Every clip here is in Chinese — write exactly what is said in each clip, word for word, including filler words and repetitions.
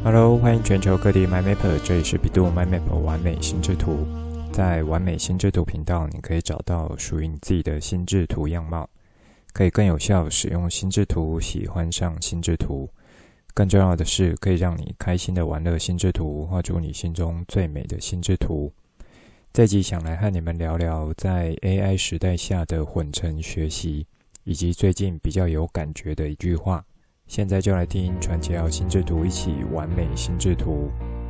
Hello， 欢迎全球各地 MyMapper， 这里是 bEDU MyMap 完美心智图。在完美心智图频道，你可以找到属于你自己的心智图样貌，可以更有效使用心智图，喜欢上心智图。更重要的是，可以让你开心的玩乐心智图，画出你心中最美的心智图。这集想来和你们聊聊在 A I 时代下的混成学习，以及最近比较有感觉的一句话。现在就来听传奇号心智图，一起完美心智图。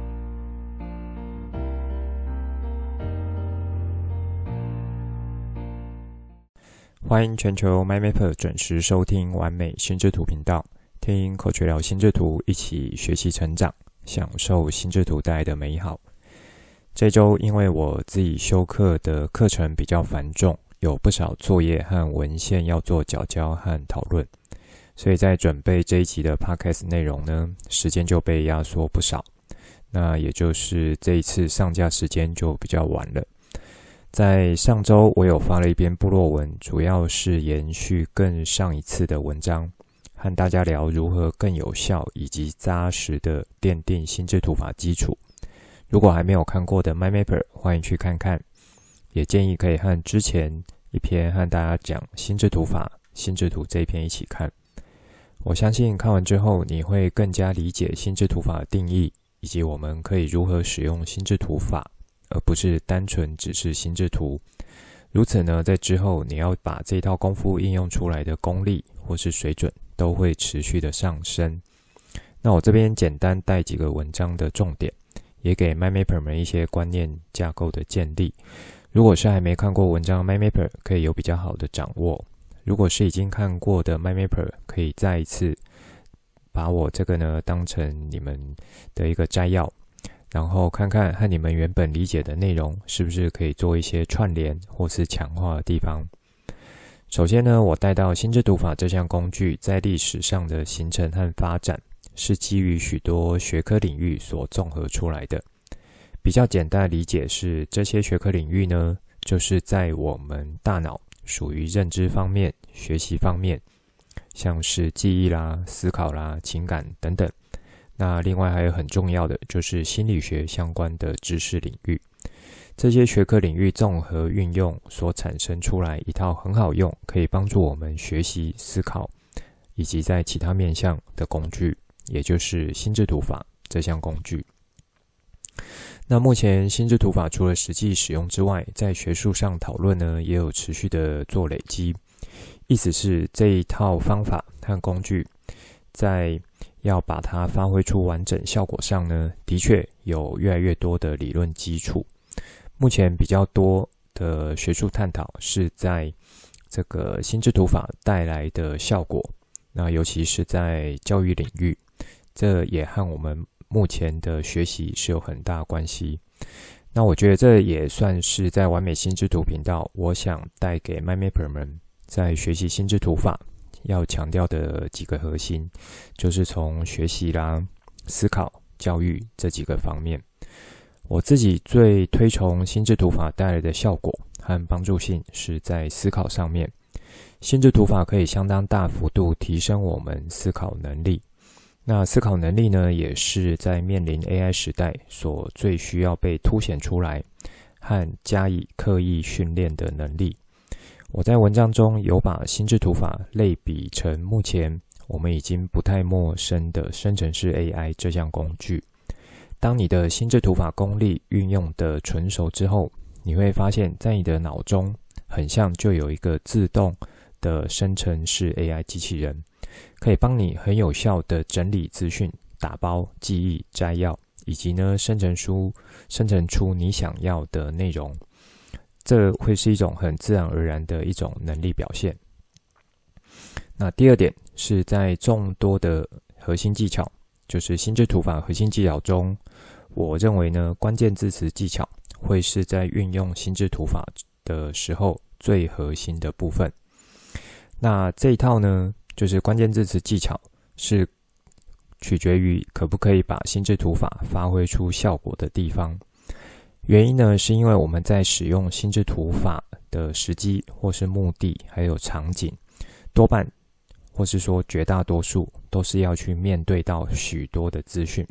欢迎全球 MyMapper 准时收听完美心智图频道，听口诀聊心智图，一起学习成长，享受心智图带来的美好。这周因为我自己修课的课程比较繁重，有不少作业和文献要做缴交和讨论，所以在准备这一集的 podcast 内容呢，时间就被压缩不少。那也就是这一次上架时间就比较晚了。在上周我有发了一篇部落文，主要是延续更上一次的文章，和大家聊如何更有效以及扎实的奠定心智图法基础。如果还没有看过的 MyMapper， 欢迎去看看。也建议可以和之前一篇和大家讲心智图法、心智图这一篇一起看。我相信看完之后，你会更加理解心智图法的定义，以及我们可以如何使用心智图法，而不是单纯只是心智图。如此呢，在之后你要把这套功夫应用出来的功力或是水准，都会持续的上升。那我这边简单带几个文章的重点，也给 MyMapper 们一些观念架构的建立。如果是还没看过文章的 MyMapper， 可以有比较好的掌握。如果是已经看过的 MyMapper， 可以再一次把我这个呢当成你们的一个摘要，然后看看和你们原本理解的内容是不是可以做一些串联或是强化的地方。首先呢，我带到心智图法这项工具在历史上的形成和发展，是基于许多学科领域所综合出来的。比较简单的理解是，这些学科领域呢，就是在我们大脑属于认知方面、学习方面，像是记忆啦、思考啦、情感等等。那另外还有很重要的就是心理学相关的知识领域。这些学科领域综合运用所产生出来一套很好用，可以帮助我们学习、思考以及在其他面向的工具，也就是心智图法这项工具。那目前心智图法除了实际使用之外，在学术上讨论呢，也有持续的做累积。意思是这一套方法和工具，在要把它发挥出完整效果上呢，的确有越来越多的理论基础。目前比较多的学术探讨是在这个心智图法带来的效果，那尤其是在教育领域，这也和我们目前的学习是有很大关系。那我觉得这也算是在完美心智图频道，我想带给 MyMapper 们在学习心智图法要强调的几个核心，就是从学习啦、思考、教育这几个方面。我自己最推崇心智图法带来的效果和帮助性是在思考上面。心智图法可以相当大幅度提升我们思考能力。那思考能力呢，也是在面临 A I 时代所最需要被凸显出来和加以刻意训练的能力。我在文章中有把心智图法类比成目前我们已经不太陌生的生成式 A I 这项工具。当你的心智图法功力运用的纯熟之后，你会发现在你的脑中很像就有一个自动的生成式 A I 机器人，可以帮你很有效的整理资讯、打包、记忆、摘要，以及呢生成出生成出你想要的内容。这会是一种很自然而然的一种能力表现。那第二点是在众多的核心技巧，就是心智图法核心技巧中，我认为呢关键字词技巧会是在运用心智图法的时候最核心的部分。那这一套呢，就是关键字词技巧是取决于可不可以把心智图法发挥出效果的地方。原因呢，是因为我们在使用心智图法的时机或是目的还有场景，多半或是说绝大多数都是要去面对到许多的资讯，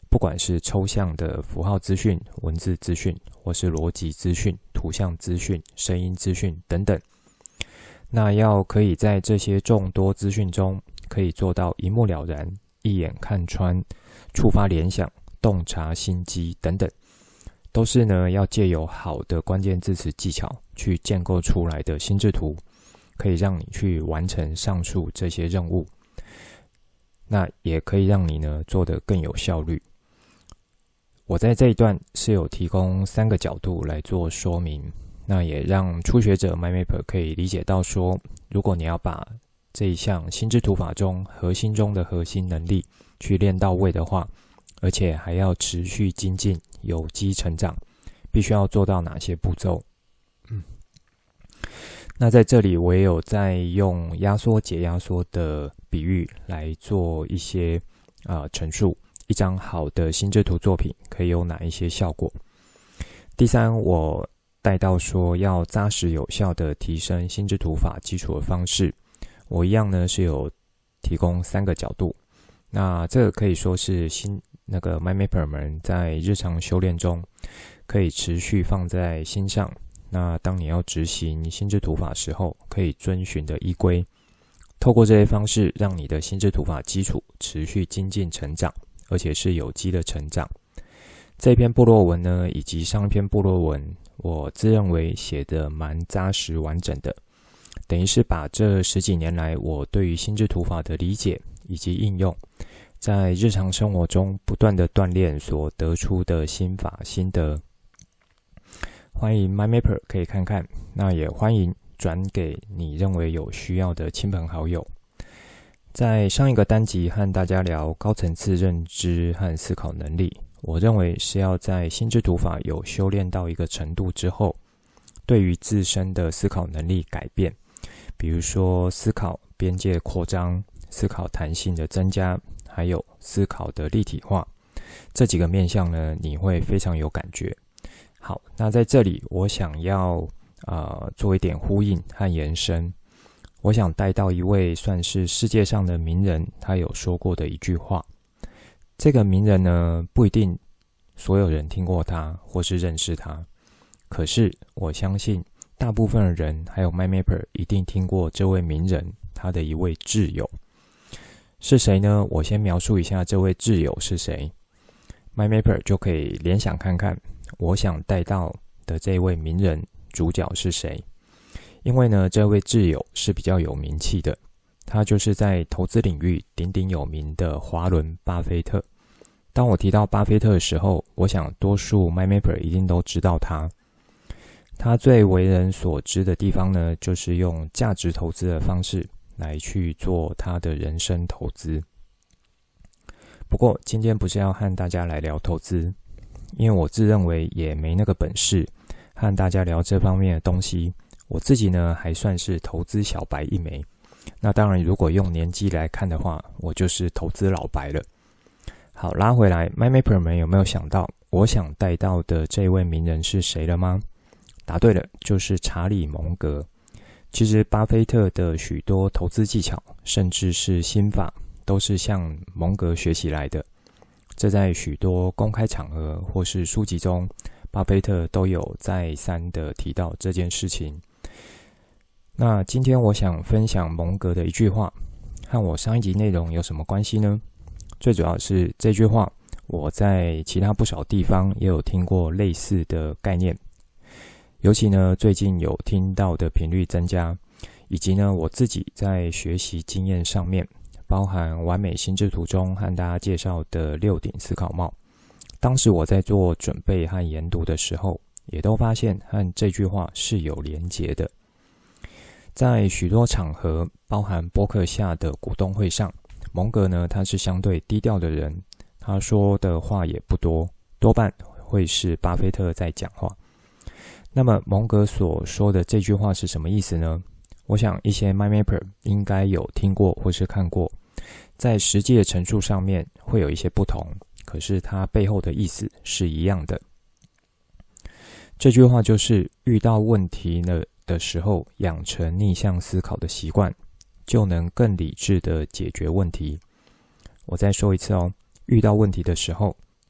不管是抽象的符号资讯、文字资讯，或是逻辑资讯、图像资讯、声音资讯等等。那要可以在这些众多资讯中，可以做到一目了然、一眼看穿、触发联想、洞察心机等等，都是呢要借由好的关键字词技巧去建构出来的心智图，可以让你去完成上述这些任务。那也可以让你呢做得更有效率。我在这一段是有提供三个角度来做说明，那也让初学者 MindMapper 可以理解到说，如果你要把这一项心智图法中核心中的核心能力去练到位的话，而且还要持续精进、有机成长，必须要做到哪些步骤。嗯，那在这里我也有在用压缩解压缩的比喻来做一些呃陈述，一张好的心智图作品可以有哪一些效果。第三，我带到说要扎实有效的提升心智图法基础的方式，我一样呢是有提供三个角度。那这个可以说是新那个 MindMapper 们在日常修炼中可以持续放在心上，那当你要执行心智图法时候可以遵循的依规，透过这些方式让你的心智图法基础持续精进成长，而且是有机的成长。这篇部落文呢，以及上一篇部落文，我自认为写得蛮扎实完整的，等于是把这十几年来我对于心智图法的理解以及应用，在日常生活中不断的锻炼所得出的心法心得。欢迎 MindMapper 可以看看，那也欢迎转给你认为有需要的亲朋好友。在上一个单集和大家聊高层次认知和思考能力，我认为是要在心智图法有修炼到一个程度之后，对于自身的思考能力改变，比如说思考边界扩张、思考弹性的增加，还有思考的立体化，这几个面向呢，你会非常有感觉。好，那在这里我想要呃做一点呼应和延伸，我想带到一位算是世界上的名人，他有说过的一句话。这个名人呢，不一定所有人听过他或是认识他，可是我相信大部分的人还有 MindMapper 一定听过这位名人他的一位挚友。是谁呢？我先描述一下这位挚友是谁， MindMapper 就可以联想看看我想带到的这位名人主角是谁。因为呢，这位挚友是比较有名气的，他就是在投资领域鼎鼎有名的华伦巴菲特。当我提到巴菲特的时候，我想多数 MindMapper 一定都知道他。他最为人所知的地方呢，就是用价值投资的方式来去做他的人生投资。不过今天不是要和大家来聊投资，因为我自认为也没那个本事和大家聊这方面的东西。我自己呢还算是投资小白一枚，那当然如果用年纪来看的话，我就是投资老白了。好，拉回来 MindMapper 们有没有想到我想带到的这位名人是谁了吗？答对了，就是查理蒙格。其实巴菲特的许多投资技巧甚至是心法都是向蒙格学习来的，这在许多公开场合或是书籍中巴菲特都有再三的提到这件事情。那今天我想分享蒙格的一句话，和我上一集内容有什么关系呢？最主要是这句话我在其他不少地方也有听过类似的概念，尤其呢最近有听到的频率增加，以及呢我自己在学习经验上面，包含完美心智图中和大家介绍的六顶思考帽，当时我在做准备和研读的时候，也都发现和这句话是有连结的。在许多场合，包含播客下的股东会上，蒙格呢他是相对低调的人，他说的话也不多，多半会是巴菲特在讲话。那么蒙格所说的这句话是什么意思呢？我想一些 MindMapper 应该有听过或是看过，在实际的陈述上面会有一些不同，可是它背后的意思是一样的。这句话就是遇到问题呢的时候，养成逆向思考的习惯，就能更理智的解决问题。我再说一次哦，遇到问题的时候，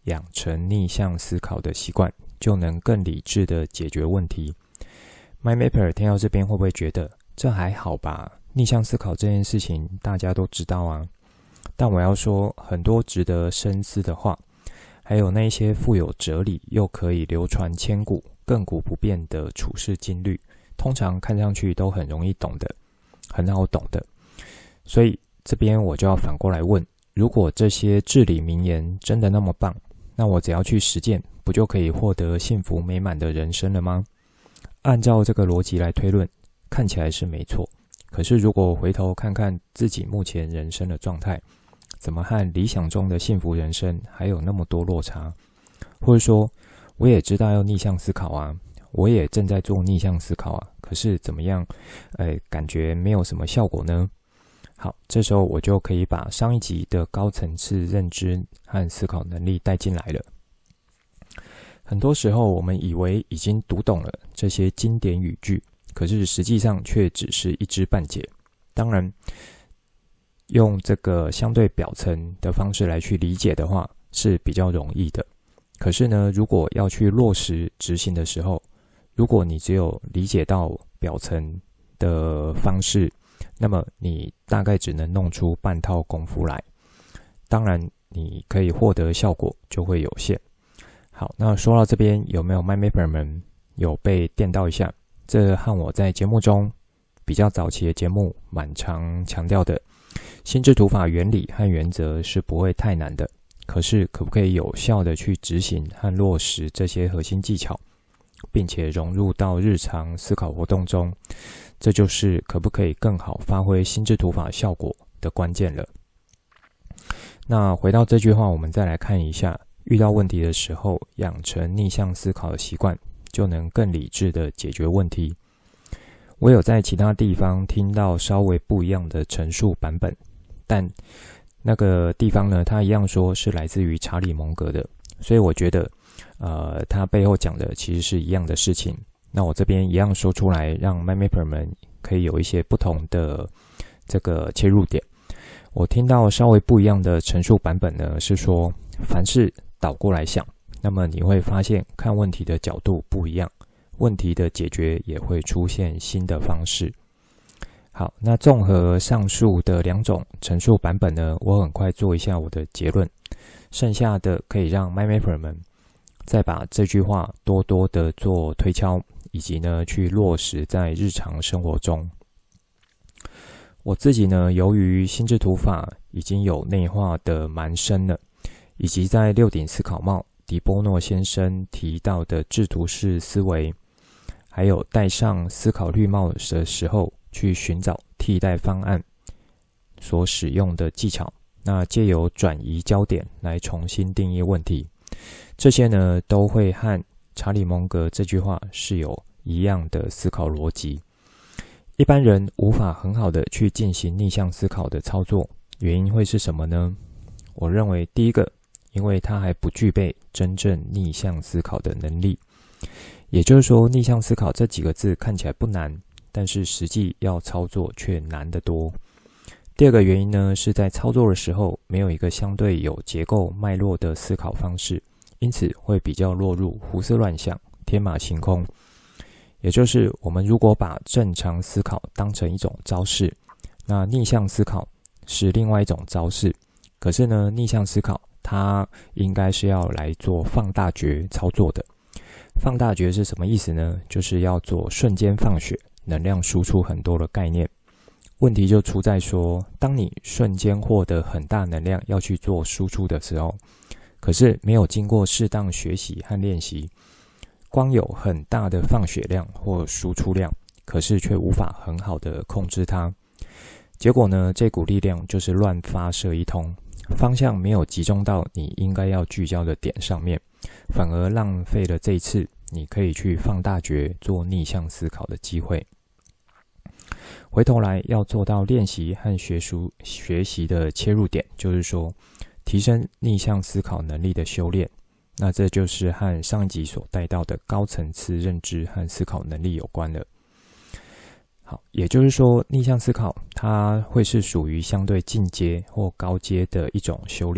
养成逆向思考的习惯，就能更理智的解决问题。MyMapper 听到这边会不会觉得这还好吧？逆向思考这件事情大家都知道啊。但我要说很多值得深思的话，还有那些富有哲理又可以流传千古、亘古不变的处世金律，通常看上去都很容易懂的，很好懂的。所以这边我就要反过来问，如果这些至理名言真的那么棒，那我只要去实践，不就可以获得幸福美满的人生了吗？按照这个逻辑来推论，看起来是没错。可是如果回头看看自己目前人生的状态，怎么和理想中的幸福人生还有那么多落差？或者说，我也知道要逆向思考啊，我也正在做逆向思考啊，可是怎么样，呃，感觉没有什么效果呢？好，这时候我就可以把上一集的高层次认知和思考能力带进来了。很多时候我们以为已经读懂了这些经典语句，可是实际上却只是一知半解。当然，用这个相对表层的方式来去理解的话是比较容易的。可是呢，如果要去落实执行的时候，如果你只有理解到表层的方式，那么你大概只能弄出半套功夫来。当然，你可以获得效果就会有限。好，那说到这边，有没有 MyMapper 们有被电到一下？这和我在节目中比较早期的节目蛮常强调的心智图法原理和原则是不会太难的，可是可不可以有效的去执行和落实这些核心技巧，并且融入到日常思考活动中，这就是可不可以更好发挥心智图法效果的关键了。那回到这句话，我们再来看一下，遇到问题的时候，养成逆向思考的习惯，就能更理智的解决问题。我有在其他地方听到稍微不一样的陈述版本，但那个地方呢，他一样说是来自于查理蒙格的，所以我觉得呃，他背后讲的其实是一样的事情。那我这边一样说出来，让 MyMapper 们可以有一些不同的这个切入点。我听到稍微不一样的陈述版本呢，是说凡事倒过来想，那么你会发现看问题的角度不一样，问题的解决也会出现新的方式。好，那综合上述的两种陈述版本呢，我很快做一下我的结论，剩下的可以让 MyMapper 们再把这句话多多的做推敲，以及呢去落实在日常生活中。我自己呢，由于心智图法已经有内化的蛮深了，以及在六顶思考帽迪波诺先生提到的制图式思维，还有戴上思考绿帽的时候去寻找替代方案所使用的技巧，那借由转移焦点来重新定义问题，这些呢都会和查理蒙格这句话是有一样的思考逻辑。一般人无法很好的去进行逆向思考的操作，原因会是什么呢？我认为第一个，因为他还不具备真正逆向思考的能力。也就是说，逆向思考这几个字看起来不难，但是实际要操作却难得多。第二个原因呢，是在操作的时候没有一个相对有结构脉络的思考方式，因此会比较落入胡思乱想、天马行空。也就是我们如果把正常思考当成一种招式，那逆向思考是另外一种招式。可是呢，逆向思考它应该是要来做放大觉操作的。放大觉是什么意思呢？就是要做瞬间放血，能量输出很多的概念。问题就出在说，当你瞬间获得很大能量要去做输出的时候，可是没有经过适当学习和练习，光有很大的放血量或输出量，可是却无法很好的控制它。结果呢，这股力量就是乱发射一通，方向没有集中到你应该要聚焦的点上面，反而浪费了这一次你可以去放大觉做逆向思考的机会。回头来要做到练习和学术学习的切入点，就是说提升逆向思考能力的修炼。那这就是和上一集所带到的高层次认知和思考能力有关了。好，也就是说，逆向思考它会是属于相对进阶或高阶的一种修炼，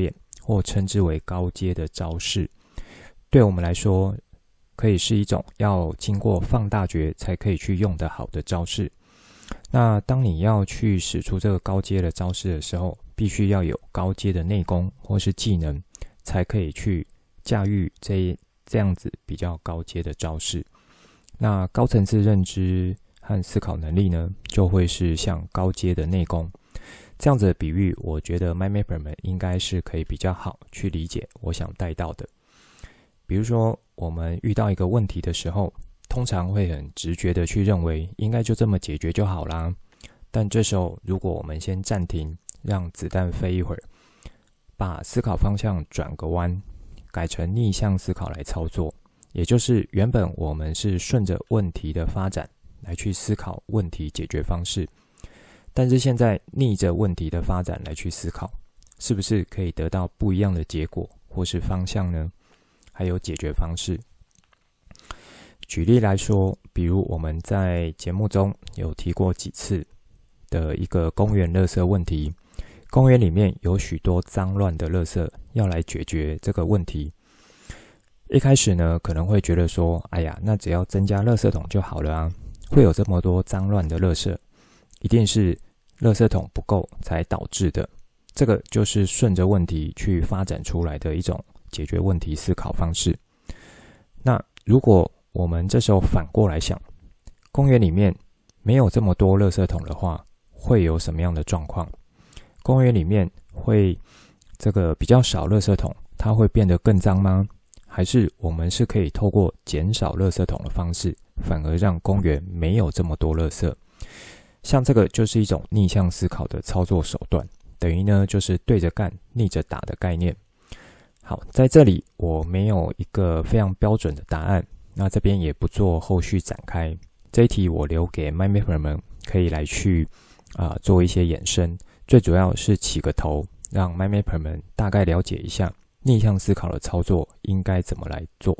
或称之为高阶的招式。对我们来说，可以是一种要经过放大决才可以去用得好的招式。那当你要去使出这个高阶的招式的时候，必须要有高阶的内功或是技能，才可以去驾驭这这样子比较高阶的招式。那高层次认知和思考能力呢，就会是像高阶的内功。这样子的比喻，我觉得 MyMapper 们应该是可以比较好去理解我想带到的。比如说，我们遇到一个问题的时候，通常会很直觉的去认为应该就这么解决就好啦。但这时候，如果我们先暂停，让子弹飞一会儿，把思考方向转个弯，改成逆向思考来操作，也就是原本我们是顺着问题的发展来去思考问题解决方式，但是现在逆着问题的发展来去思考，是不是可以得到不一样的结果或是方向呢？还有解决方式。举例来说，比如我们在节目中有提过几次的一个公园垃圾问题，公园里面有许多脏乱的垃圾，要来解决这个问题。一开始呢，可能会觉得说，哎呀，那只要增加垃圾桶就好了啊，会有这么多脏乱的垃圾，一定是垃圾桶不够才导致的。这个就是顺着问题去发展出来的一种解决问题思考方式。那如果我们这时候反过来想，公园里面没有这么多垃圾桶的话，会有什么样的状况？公园里面会这个比较少垃圾桶，它会变得更脏吗？还是我们是可以透过减少垃圾桶的方式，反而让公园没有这么多垃圾？像这个就是一种逆向思考的操作手段，等于呢就是对着干逆着打的概念。好，在这里我没有一个非常标准的答案，那这边也不做后续展开。这一题我留给 MyMapper 们可以来去啊、呃、做一些衍生，最主要是起个头，让 MyMapper 们大概了解一下逆向思考的操作应该怎么来做。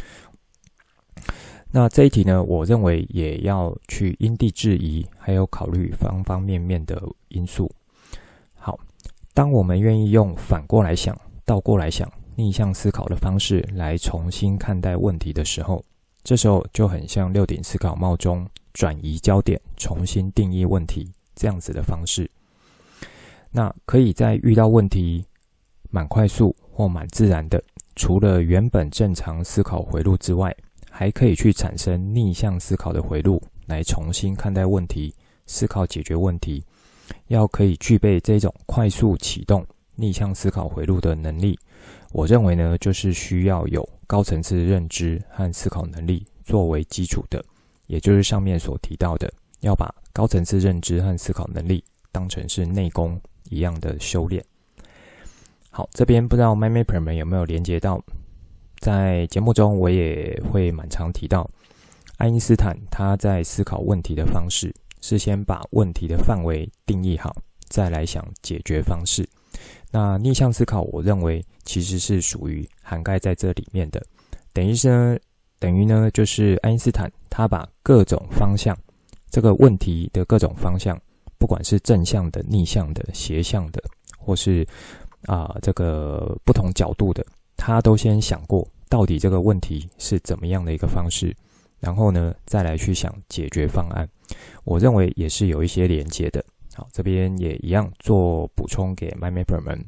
那这一题呢，我认为也要去因地制宜，还有考虑方方面面的因素。好，当我们愿意用反过来想、倒过来想、逆向思考的方式来重新看待问题的时候，这时候就很像六顶思考帽中转移焦点、重新定义问题这样子的方式。那可以在遇到问题蛮快速或蛮自然的，除了原本正常思考回路之外，还可以去产生逆向思考的回路，来重新看待问题、思考解决问题。要可以具备这种快速启动逆向思考回路的能力，我认为呢，就是需要有高层次认知和思考能力作为基础的，也就是上面所提到的，要把高层次认知和思考能力当成是内功一样的修炼。好，这边不知道 MyMapper 们有没有连接到，在节目中我也会蛮常提到，爱因斯坦他在思考问题的方式是先把问题的范围定义好，再来想解决方式。那逆向思考，我认为其实是属于涵盖在这里面的，等于是呢，等于呢，就是爱因斯坦他把各种方向，这个问题的各种方向，不管是正向的、逆向的、斜向的，或是啊、呃、这个不同角度的，他都先想过到底这个问题是怎么样的一个方式，然后呢再来去想解决方案。我认为也是有一些连接的。好，这边也一样做补充给 MyMapper 们。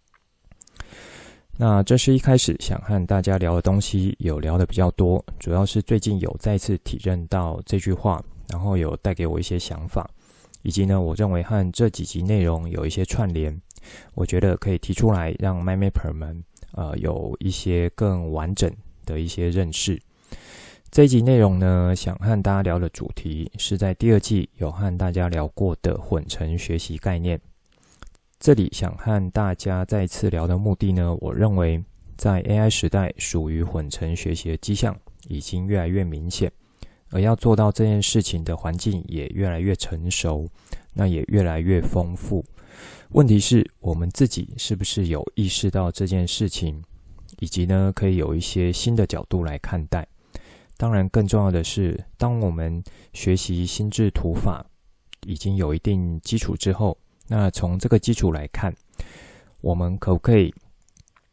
那这是一开始想和大家聊的东西，有聊的比较多，主要是最近有再次体认到这句话，然后有带给我一些想法，以及呢，我认为和这几集内容有一些串联，我觉得可以提出来，让 MyMapper 们呃有一些更完整的一些认识。这一集内容呢，想和大家聊的主题是在第二季有和大家聊过的混成学习概念。这里想和大家再次聊的目的呢，我认为在 A I 时代属于混成学习的迹象已经越来越明显，而要做到这件事情的环境也越来越成熟，那也越来越丰富。问题是我们自己是不是有意识到这件事情，以及呢可以有一些新的角度来看待。当然更重要的是，当我们学习心智图法已经有一定基础之后，那从这个基础来看，我们可不可以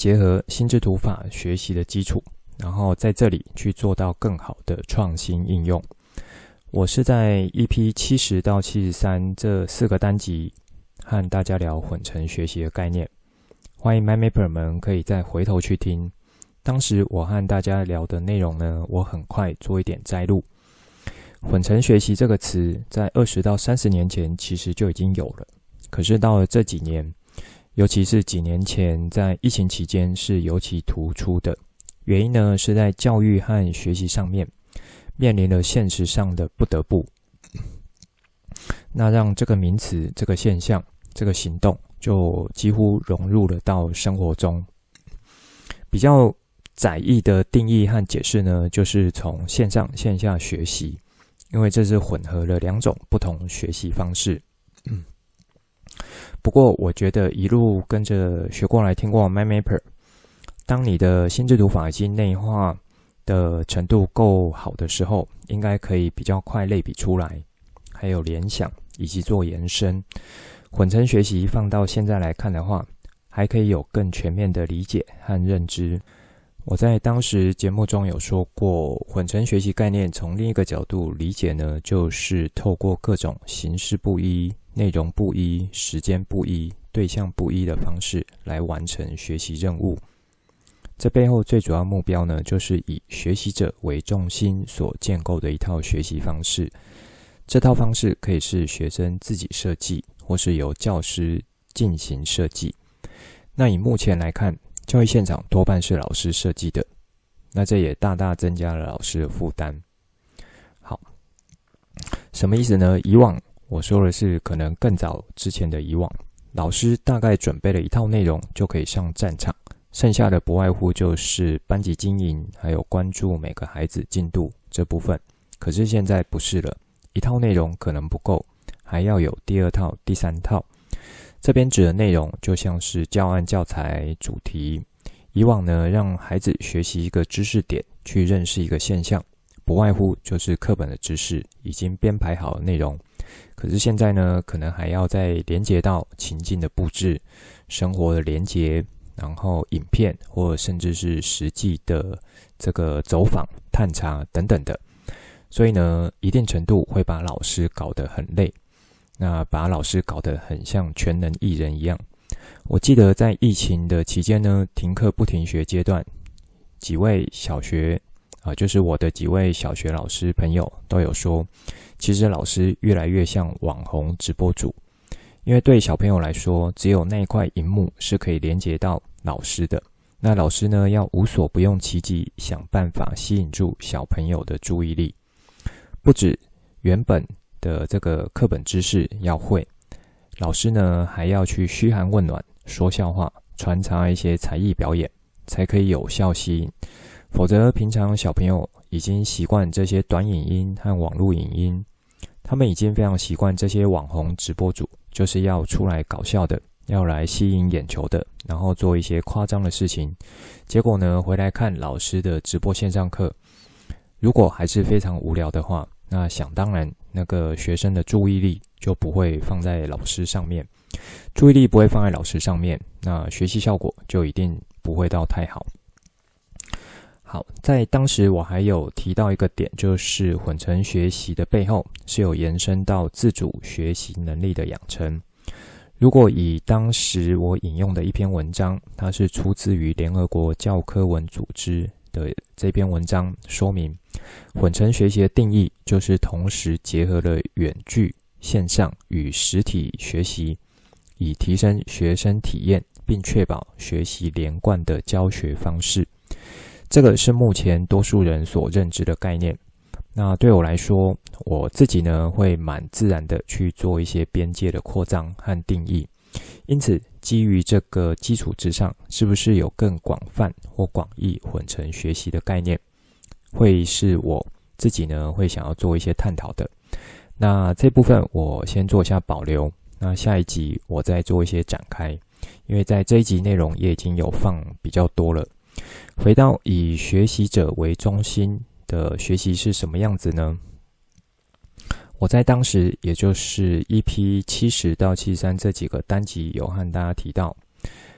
结合心智图法学习的基础，然后在这里去做到更好的创新应用。我是在 E P 七十到七十三这四个单集和大家聊混成学习的概念，欢迎 MyMapper 们可以再回头去听。当时我和大家聊的内容呢，我很快做一点摘录。混成学习这个词在二十到三十年前其实就已经有了，可是到了这几年，尤其是几年前在疫情期间是尤其突出的。原因呢，是在教育和学习上面面临了现实上的不得不，那让这个名词、这个现象、这个行动就几乎融入了到生活中。比较窄义的定义和解释呢，就是从线上线下学习，因为这是混合了两种不同学习方式。嗯、不过我觉得一路跟着学过来听过 MyMapper， 当你的心智图法已经内化的程度够好的时候，应该可以比较快类比出来，还有联想以及做延伸。混成学习放到现在来看的话，还可以有更全面的理解和认知。我在当时节目中有说过，混成学习概念从另一个角度理解呢，就是透过各种形式不一、内容不一、时间不一、对象不一的方式来完成学习任务。这背后最主要目标呢，就是以学习者为重心所建构的一套学习方式。这套方式可以是学生自己设计，或是由教师进行设计。那以目前来看，教育现场多半是老师设计的，那这也大大增加了老师的负担。好，什么意思呢？以往我说的是可能更早之前的以往，老师大概准备了一套内容就可以上战场，剩下的不外乎就是班级经营，还有关注每个孩子进度这部分。可是现在不是了，一套内容可能不够，还要有第二套、第三套。这边指的内容就像是教案、教材、主题。以往呢，让孩子学习一个知识点，去认识一个现象，不外乎就是课本的知识，已经编排好的内容。可是现在呢，可能还要再连接到情境的布置、生活的连结，然后影片或甚至是实际的这个走访、探查等等的。所以呢，一定程度会把老师搞得很累，那把老师搞得很像全能艺人一样。我记得在疫情的期间呢，停课不停学阶段，几位小学啊、呃，就是我的几位小学老师朋友都有说，其实老师越来越像网红直播主，因为对小朋友来说，只有那一块萤幕是可以连接到老师的。那老师呢，要无所不用其极，想办法吸引住小朋友的注意力。不止原本的这个课本知识要会，老师呢还要去嘘寒问暖、说笑话、穿插一些才艺表演，才可以有效吸引。否则平常小朋友已经习惯这些短影音和网络影音，他们已经非常习惯这些网红直播主就是要出来搞笑的，要来吸引眼球的，然后做一些夸张的事情。结果呢，回来看老师的直播线上课，如果还是非常无聊的话，那想当然那个学生的注意力就不会放在老师上面，注意力不会放在老师上面，那学习效果就一定不会到太好。好，在当时我还有提到一个点，就是混成学习的背后是有延伸到自主学习能力的养成。如果以当时我引用的一篇文章，它是出自于联合国教科文组织的这篇文章，说明混成学习的定义就是同时结合了远距、线上与实体学习，以提升学生体验并确保学习连贯的教学方式。这个是目前多数人所认知的概念。那对我来说，我自己呢会蛮自然的去做一些边界的扩张和定义。因此，基于这个基础之上，是不是有更广泛或广义混成学习的概念，会是我自己呢会想要做一些探讨的。那这部分我先做一下保留，那下一集我再做一些展开，因为在这一集内容也已经有放比较多了。回到以学习者为中心的学习是什么样子呢？我在当时也就是 E P 七十到七十三这几个单集有和大家提到，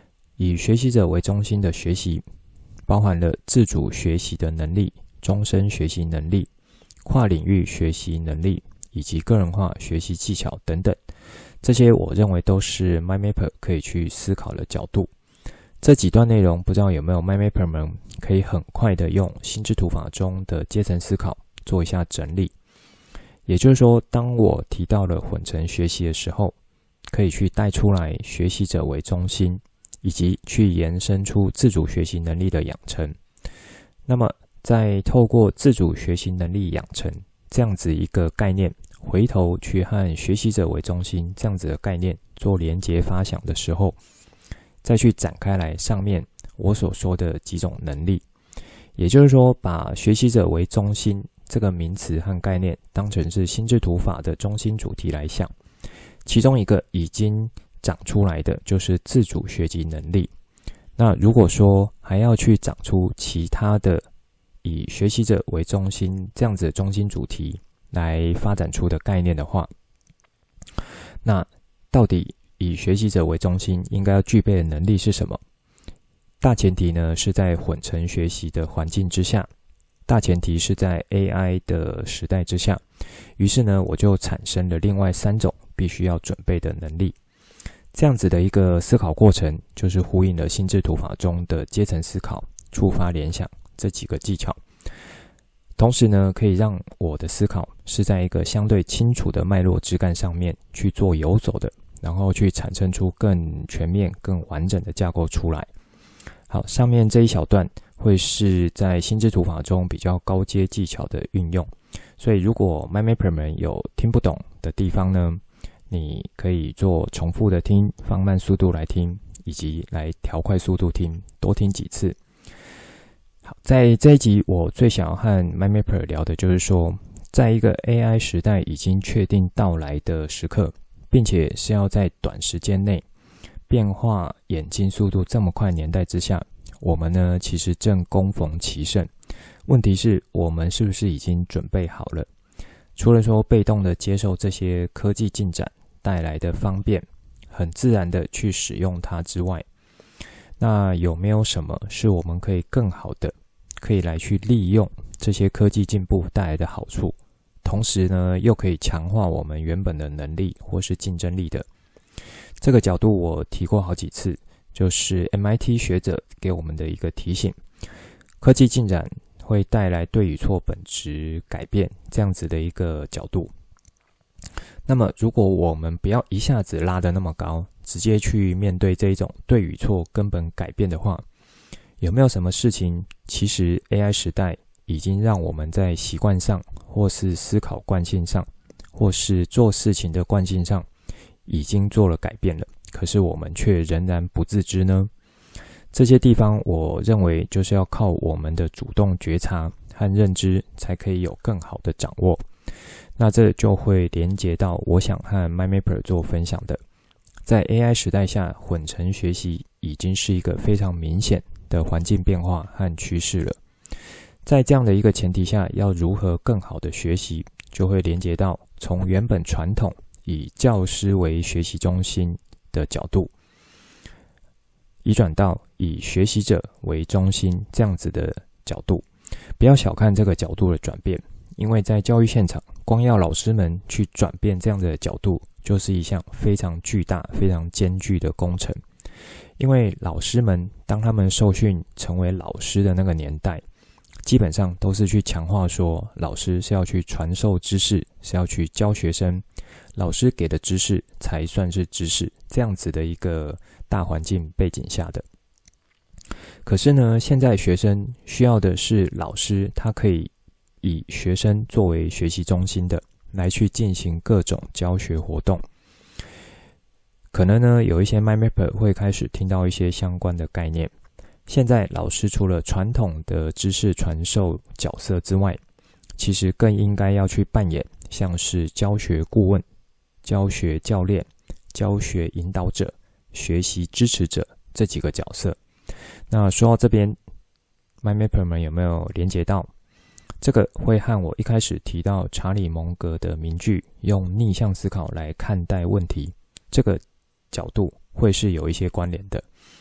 以学习者为中心的学习，包含了自主学习的能力、终身学习能力、跨领域学习能力以及个人化学习技巧等等。这些我认为都是 MindMapper 可以去思考的角度。这几段内容不知道有没有 MindMapper 们可以很快的用心智图法中的阶层思考做一下整理。也就是说，当我提到了混成学习的时候，可以去带出来学习者为中心，以及去延伸出自主学习能力的养成。那么再透过自主学习能力养成这样子一个概念，回头去和学习者为中心这样子的概念做连结发想的时候，再去展开来上面我所说的几种能力。也就是说，把学习者为中心这个名词和概念当成是心智图法的中心主题来想，其中一个已经长出来的就是自主学习能力。那如果说还要去长出其他的以学习者为中心这样子的中心主题来发展出的概念的话，那到底以学习者为中心应该要具备的能力是什么？大前提呢是在混成学习的环境之下，大前提是在 A I 的时代之下，于是呢我就产生了另外三种必须要准备的能力。这样子的一个思考过程，就是呼应了心智图法中的阶层思考、触发联想这几个技巧。同时呢，可以让我的思考是在一个相对清楚的脉络枝干上面去做游走的，然后去产生出更全面、更完整的架构出来。好，上面这一小段会是在心智图法中比较高阶技巧的运用，所以如果 MindMapper 们有听不懂的地方呢，你可以做重复的听，放慢速度来听，以及来调快速度听，多听几次。好，在这一集我最想要和 MindMapper 聊的就是说，在一个 A I 时代已经确定到来的时刻，并且是要在短时间内变化演进速度这么快年代之下，我们呢其实正恭逢其盛。问题是我们是不是已经准备好了？除了说被动的接受这些科技进展带来的方便，很自然的去使用它之外，那有没有什么是我们可以更好的可以来去利用这些科技进步带来的好处，同时呢又可以强化我们原本的能力或是竞争力的？这个角度我提过好几次，就是 M I T 学者给我们的一个提醒，科技进展会带来对与错本质改变这样子的一个角度。那么如果我们不要一下子拉得那么高，直接去面对这一种对与错根本改变的话，有没有什么事情其实 A I 时代已经让我们在习惯上，或是思考惯性上，或是做事情的惯性上已经做了改变了，可是我们却仍然不自知呢？这些地方我认为就是要靠我们的主动觉察和认知才可以有更好的掌握。那这就会连接到我想和 MindMapper 做分享的，在 A I 时代下，混成学习已经是一个非常明显的环境变化和趋势了。在这样的一个前提下，要如何更好的学习，就会连接到从原本传统以教师为学习中心的角度，移转到以学习者为中心这样子的角度。不要小看这个角度的转变，因为在教育现场，光要老师们去转变这样的角度，就是一项非常巨大、非常艰巨的工程。因为老师们当他们受训成为老师的那个年代，基本上都是去强化说，老师是要去传授知识，是要去教学生，老师给的知识才算是知识，这样子的一个大环境背景下的。可是呢，现在学生需要的是老师，他可以以学生作为学习中心的来去进行各种教学活动。可能呢，有一些 MindMapper 会开始听到一些相关的概念。现在老师除了传统的知识传授角色之外，其实更应该要去扮演像是教学顾问、教学教练、教学引导者、学习支持者这几个角色。那说到这边 MindMapper 们有没有连结到？这个会和我一开始提到查理蒙格的名句，用逆向思考来看待问题，这个角度会是有一些关联的。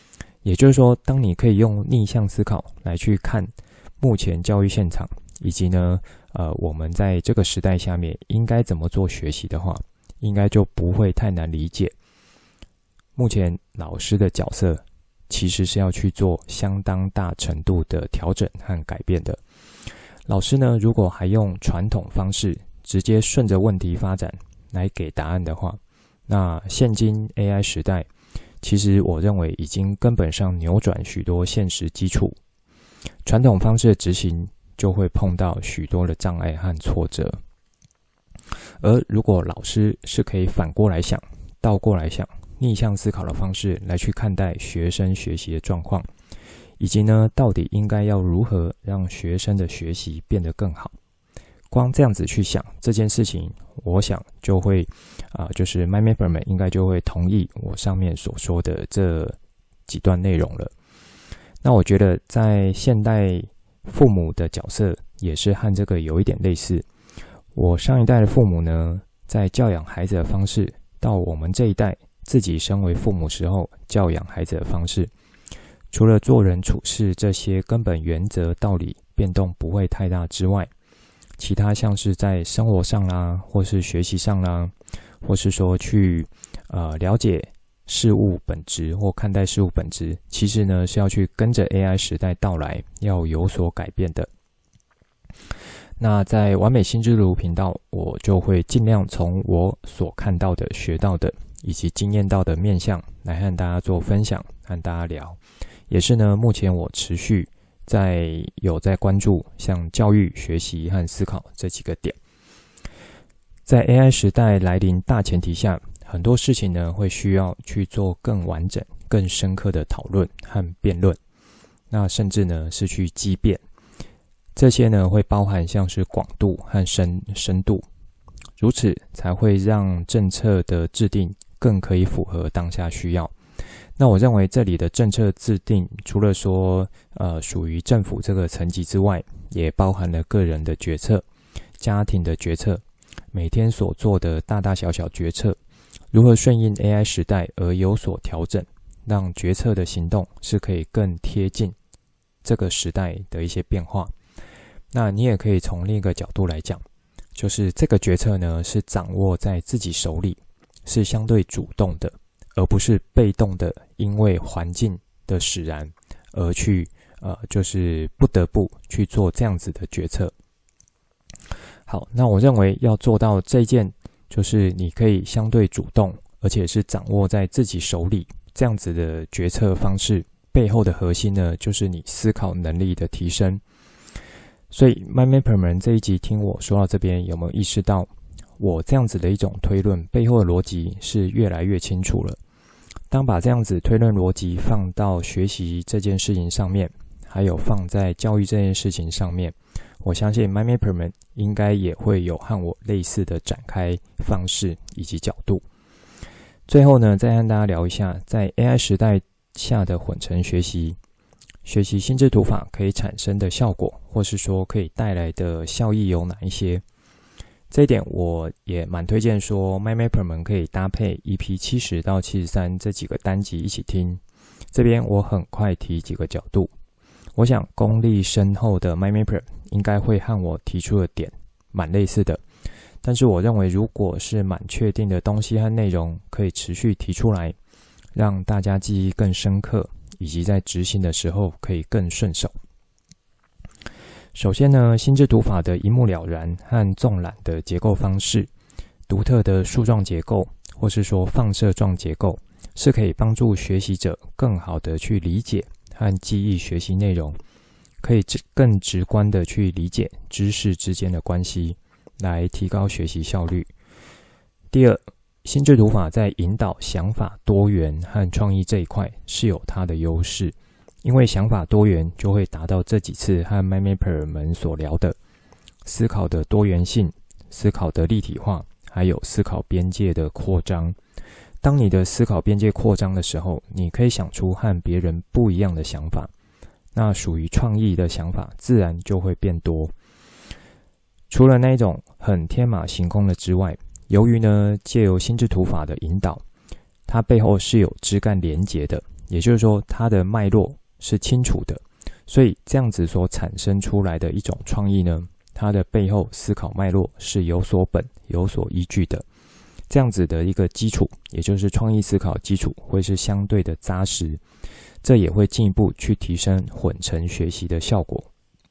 也就是说，当你可以用逆向思考来去看目前教育现场，以及呢，呃，我们在这个时代下面应该怎么做学习的话，应该就不会太难理解。目前老师的角色其实是要去做相当大程度的调整和改变的。老师呢，如果还用传统方式直接顺着问题发展来给答案的话，那现今 A I 时代，其实我认为已经根本上扭转许多现实基础，传统方式的执行就会碰到许多的障碍和挫折。而如果老师是可以反过来想，倒过来想，逆向思考的方式来去看待学生学习的状况，以及呢，到底应该要如何让学生的学习变得更好。光这样子去想这件事情，我想就会啊、呃，就是 MyMapper 们应该就会同意我上面所说的这几段内容了。那我觉得在现代父母的角色也是和这个有一点类似。我上一代的父母呢，在教养孩子的方式，到我们这一代自己身为父母时候教养孩子的方式，除了做人处事这些根本原则道理变动不会太大之外，其他像是在生活上啦，或是学习上啦，或是说去呃了解事物本质或看待事物本质，其实呢是要去跟着 A I 时代到来，要有所改变的。那在完美心智图频道，我就会尽量从我所看到的、学到的以及经验到的面向来和大家做分享，和大家聊。也是呢，目前我持续在有在关注像教育、学习和思考这几个点。在 A I 时代来临大前提下，很多事情呢会需要去做更完整、更深刻的讨论和辩论，那甚至呢是去激辩。这些呢会包含像是广度和深深度，如此才会让政策的制定更可以符合当下需要。那我认为这里的政策制定，除了说呃属于政府这个层级之外，也包含了个人的决策、家庭的决策、每天所做的大大小小决策，如何顺应 A I 时代而有所调整，让决策的行动是可以更贴近这个时代的一些变化。那你也可以从另一个角度来讲，就是这个决策呢是掌握在自己手里，是相对主动的，而不是被动的，因为环境的使然而去呃，就是不得不去做这样子的决策。好，那我认为要做到这件，就是你可以相对主动，而且是掌握在自己手里这样子的决策方式，背后的核心呢，就是你思考能力的提升。所以 MyMapper 们这一集听我说到这边，有没有意识到我这样子的一种推论背后的逻辑是越来越清楚了？当把这样子推论逻辑放到学习这件事情上面，还有放在教育这件事情上面，我相信 MyMapper 们应该也会有和我类似的展开方式以及角度。最后呢，再和大家聊一下在 A I 时代下的混成学习，学习心智图法可以产生的效果，或是说可以带来的效益有哪一些。这一点我也蛮推荐说 MyMapper 们可以搭配 E P 七十到七十三这几个单集一起听。这边我很快提几个角度，我想功力深厚的 MyMapper 应该会和我提出的点蛮类似的，但是我认为如果是蛮确定的东西和内容可以持续提出来，让大家记忆更深刻，以及在执行的时候可以更顺手。首先呢，心智图法的一目了然和纵览的结构方式，独特的树状结构，或是说放射状结构，是可以帮助学习者更好的去理解和记忆学习内容，可以更直观的去理解知识之间的关系，来提高学习效率。第二，心智图法在引导想法多元和创意这一块是有它的优势，因为想法多元就会达到这几次和 MyMapper 们所聊的思考的多元性、思考的立体化，还有思考边界的扩张。当你的思考边界扩张的时候，你可以想出和别人不一样的想法，那属于创意的想法自然就会变多。除了那一种很天马行空的之外，由于呢借由心智图法的引导，它背后是有枝干连结的， 也就是说它的脉络是清楚的，所以这样子所产生出来的一种创意呢，它的背后思考脉络是有所本、有所依据的。这样子的一个基础，也就是创意思考基础会是相对的扎实，这也会进一步去提升混成学习的效果。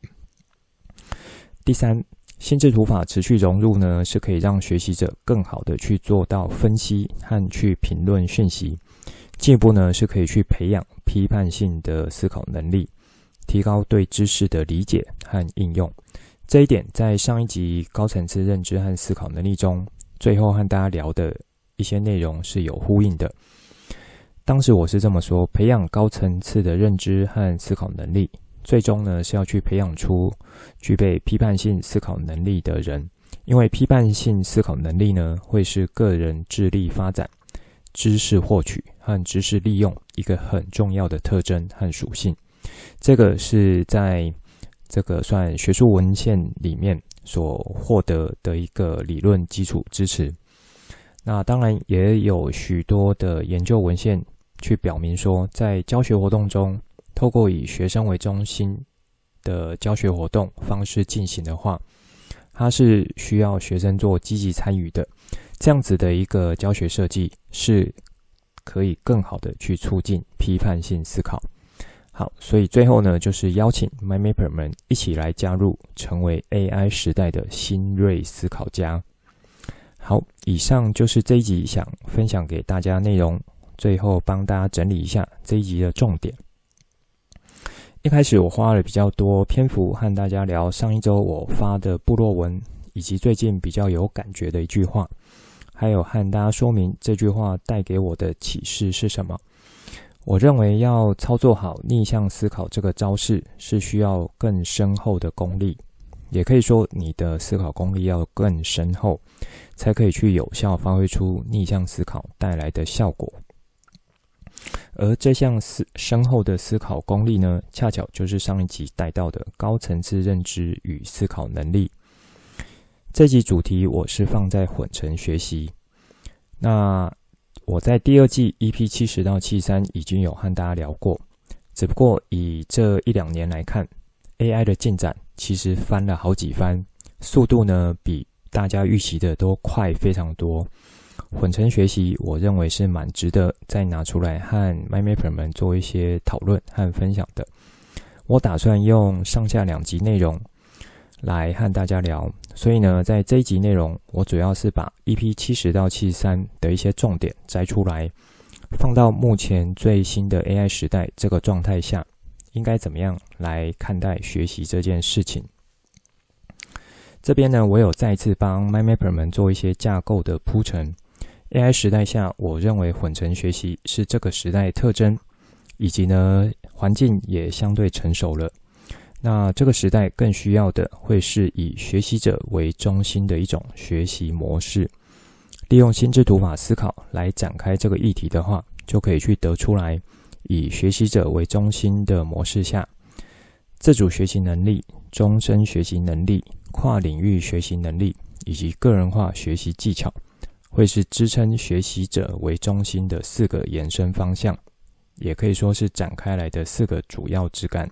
第三，心智图法持续融入呢，是可以让学习者更好的去做到分析和去评论讯息，进一步呢是可以去培养批判性的思考能力，提高对知识的理解和应用。这一点在上一集高层次认知和思考能力中，最后和大家聊的一些内容是有呼应的。当时我是这么说，培养高层次的认知和思考能力，最终呢是要去培养出具备批判性思考能力的人，因为批判性思考能力呢会是个人智力发展、知识获取和知识利用一个很重要的特征和属性。这个是在这个算学术文献里面所获得的一个理论基础支持。那当然也有许多的研究文献去表明说，在教学活动中，透过以学生为中心的教学活动方式进行的话，它是需要学生做积极参与的。这样子的一个教学设计是可以更好的去促进批判性思考。好，所以最后呢，就是邀请 MyMapper 们一起来加入，成为 A I 时代的新锐思考家。好，以上就是这一集想分享给大家内容，最后帮大家整理一下这一集的重点。一开始我花了比较多篇幅和大家聊上一周我发的部落文，以及最近比较有感觉的一句话，还有和大家说明这句话带给我的启示是什么。我认为要操作好逆向思考这个招式是需要更深厚的功力，也可以说你的思考功力要更深厚，才可以去有效发挥出逆向思考带来的效果。而这项思深厚的思考功力呢，恰巧就是上一集带到的高层次认知与思考能力。这集主题我是放在混成学习。那我在第二季 E P 七十到七十三已经有和大家聊过，只不过以这一两年来看， A I 的进展其实翻了好几番，速度呢比大家预期的都快非常多。混成学习我认为是蛮值得再拿出来和 MyMapper 们做一些讨论和分享的。我打算用上下两集内容来和大家聊，所以呢，在这一集内容，我主要是把 E P 七十到七十三的一些重点摘出来，放到目前最新的 A I 时代这个状态下，应该怎么样来看待学习这件事情。这边呢，我有再次帮 MyMapper 们做一些架构的铺陈。A I 时代下，我认为混成学习是这个时代的特征，以及呢，环境也相对成熟了。那这个时代更需要的会是以学习者为中心的一种学习模式。利用心智图法思考来展开这个议题的话，就可以去得出来，以学习者为中心的模式下，自主学习能力、终身学习能力、跨领域学习能力以及个人化学习技巧，会是支撑学习者为中心的四个延伸方向，也可以说是展开来的四个主要枝干。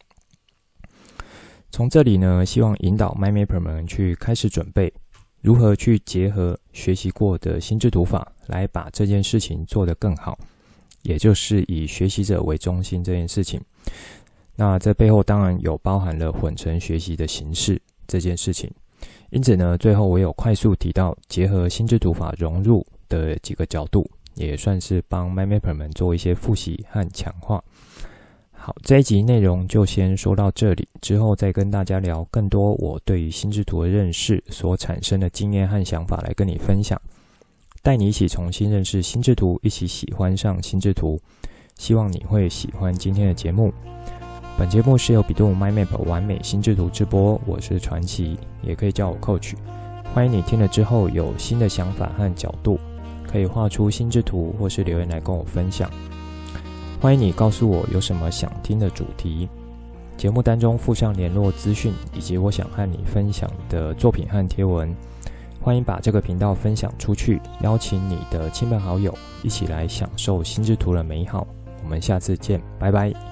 从这里呢，希望引导 MyMapper 们去开始准备，如何去结合学习过的心智图法，来把这件事情做得更好，也就是以学习者为中心这件事情。那这背后当然有包含了混成学习的形式这件事情。因此呢，最后我有快速提到结合心智图法融入的几个角度，也算是帮 MyMapper 们做一些复习和强化。好，这一集内容就先说到这里，之后再跟大家聊更多我对于心智图的认识所产生的经验和想法来跟你分享，带你一起重新认识心智图，一起喜欢上心智图。希望你会喜欢今天的节目。本节目是由比度 MyMap 完美心智图直播，我是传奇，也可以叫我 Coach。欢迎你听了之后有新的想法和角度，可以画出心智图或是留言来跟我分享。欢迎你告诉我有什么想听的主题，节目单中附上联络资讯以及我想和你分享的作品和贴文。欢迎把这个频道分享出去，邀请你的亲朋好友一起来享受心智图的美好。我们们下次见，拜拜。